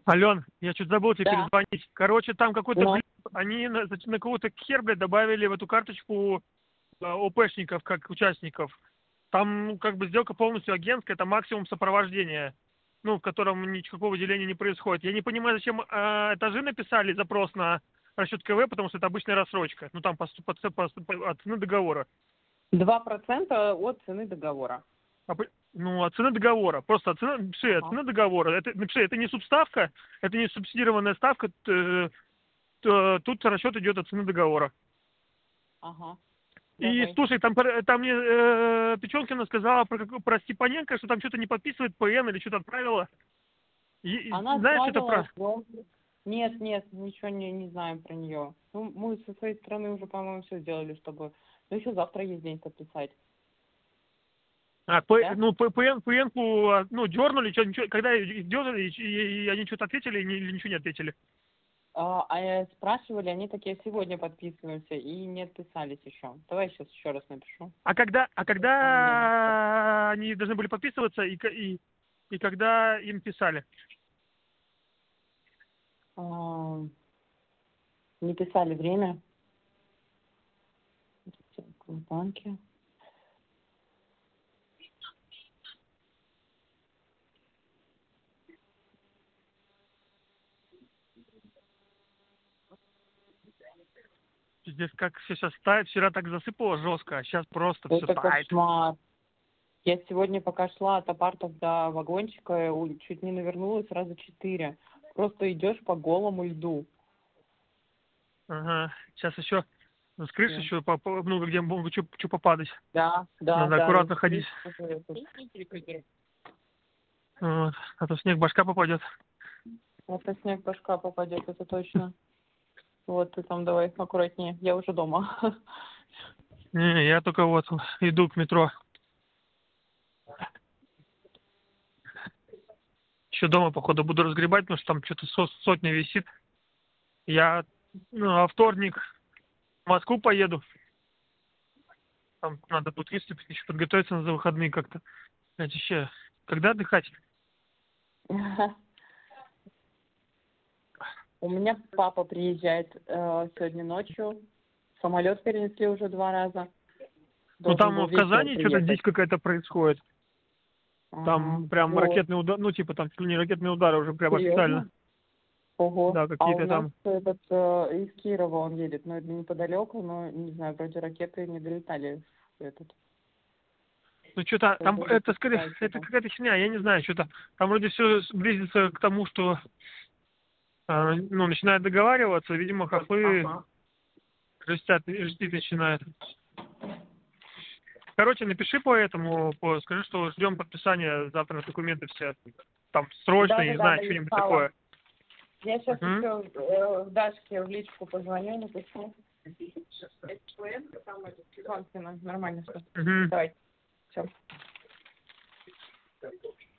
Ален, я чуть забыл тебе Да. перезвонить. Короче, там какой-то, Ну. они на кого-то хер, блядь, добавили в эту карточку ОПшников, как участников. Там, ну, как бы, сделка полностью агентская, это максимум сопровождения, ну, в котором никакого деления не происходит. Я не понимаю, зачем этажи написали запрос на расчет КВ, потому что это обычная рассрочка. Ну, там от цены договора. 2% от цены договора. Ну, от цены договора. Просто от цены, напиши, от цены договора. Это, напиши, это не субставка, это не субсидированная ставка, тут расчет идет от цены договора. Ага. И Давай. слушай, там мне Печенкина сказала про Степаненко, что там что-то не подписывает ПН или что-то отправила. Она Знаешь, что-то отправила, про... что... Нет, ничего не знаем про нее. Ну, мы со своей стороны уже, по-моему, все сделали, чтобы... Ну, еще завтра есть день подписать. Да? Ну, ПН-ку, ну, дернули, ничего, когда их дернули, и они что-то ответили, или ничего не ответили. Спрашивали, они такие, сегодня подписываемся, и не отписались еще. Давай сейчас еще раз напишу. А когда они должны были подписываться, и когда им писали? Не писали время. В банке. Здесь как все сейчас тает, вчера так засыпало жестко, а сейчас просто все Это тает. кошмар. Я сегодня, пока шла от апартов до вагончика, чуть не навернулась раза 4. Просто идешь по голому льду. Ага, сейчас еще с крыши Да, еще много где могут что попадать. да. Надо аккуратно ходить. Здесь Вот. А то снег башка попадет. это снег башка попадет, это точно. Вот ты там давай аккуратнее. Я уже дома. Не, я только вот иду к метро. Еще дома, походу, буду разгребать, потому что там что-то сотня висит. Я во вторник в Москву поеду. Там надо будет выступить, еще подготовиться на за выходные как-то. Знаете, еще когда отдыхать? У меня папа приезжает сегодня ночью. Самолет перенесли уже 2 раза. Ну Должен там был в вечером Казани что-то приехать. дичь какая-то происходит. Ага, Там прям вот. ракетный удар, ну типа там чуть ли не ракетные удары уже прям официально. Серьезно? Ого. Да, А у какие-то нас там. этот из Кирова он едет, но это неподалеку, но не знаю, вроде ракеты не долетали в этот. Ну что-то там, Вроде это скорее, пускайте это там. какая-то херня, я не знаю, что-то. Там вроде все близится к тому, что, ну, начинают договариваться, видимо, хохлы жестить начинают. Короче, напиши по этому, скажи, что ждем подписания завтра документы все. Там срочно, не Да, знаю, что-нибудь написала. такое. Я сейчас Угу. еще Дашке в личку позвоню, напишу. Нормально все. Угу. Давай. Все.